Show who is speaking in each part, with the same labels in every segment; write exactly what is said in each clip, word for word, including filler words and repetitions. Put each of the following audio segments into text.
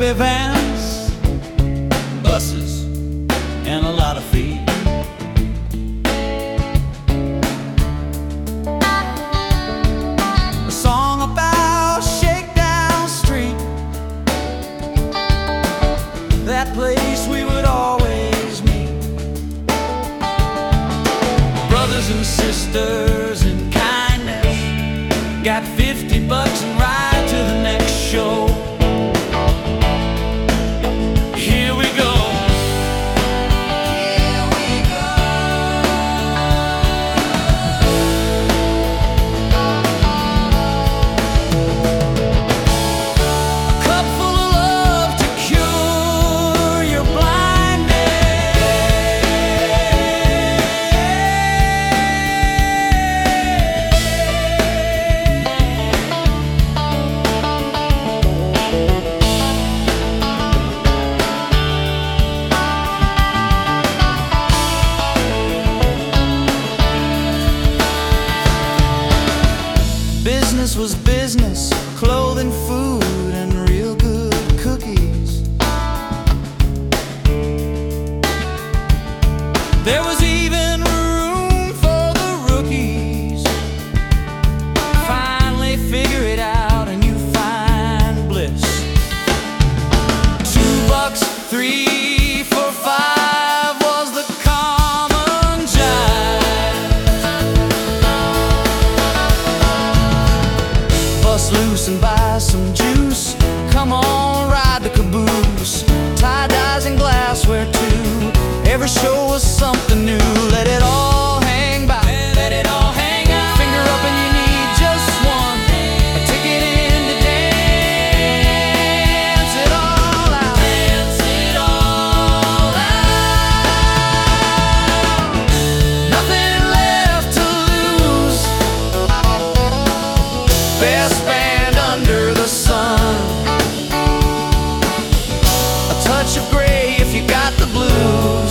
Speaker 1: heavy vans, buses, and a lot of feet. A song about Shakedown Street, that place we would always meet. Brothers and sisters in kindness, got fifty bucks and ride to the next show. Here we go. Here we go. A cup full of love to cure your Business was business, clothing, food, and real good cookies. There was even room for the rookies. Finally figure it out and you find bliss. Two bucks, three for five was the common jive. Bust loose and buy some juice. Come on, ride the caboose. Tie-dyes and glassware too. Every show was something new. Let it all hang by. Let it all hang out. Finger up and you need just one. A ticket in to dance it all out. Dance it all out. Nothing left to lose. Best band under the sun. A touch of gray if you got the blues.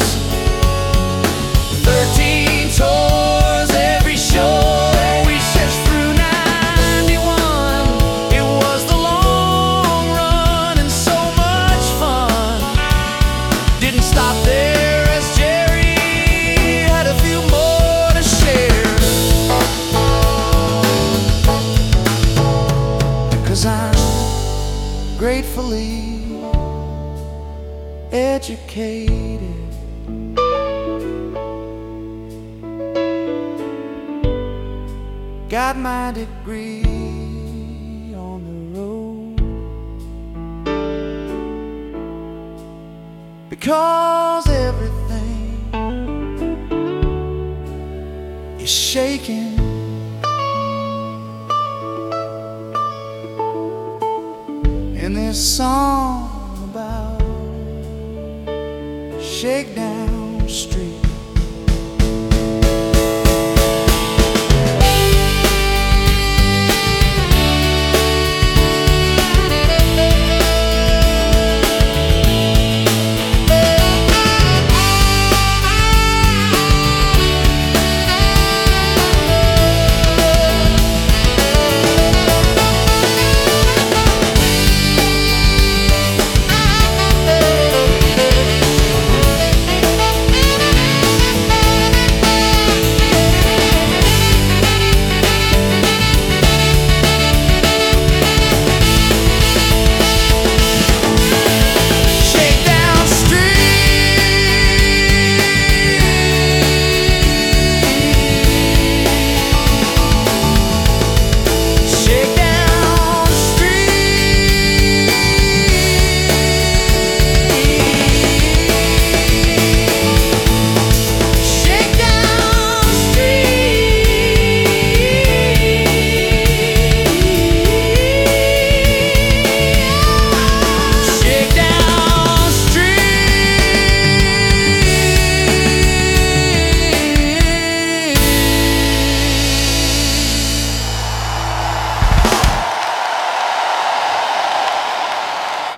Speaker 1: Thirteen tours, every show. We stretched through ninety-one. It was the long run and so much fun. Didn't stop there as Jerry had a few more to share. Cause I'm gratefully educated. Got my degree on the road. Because everything is shaking. In this song about Shakedown Street.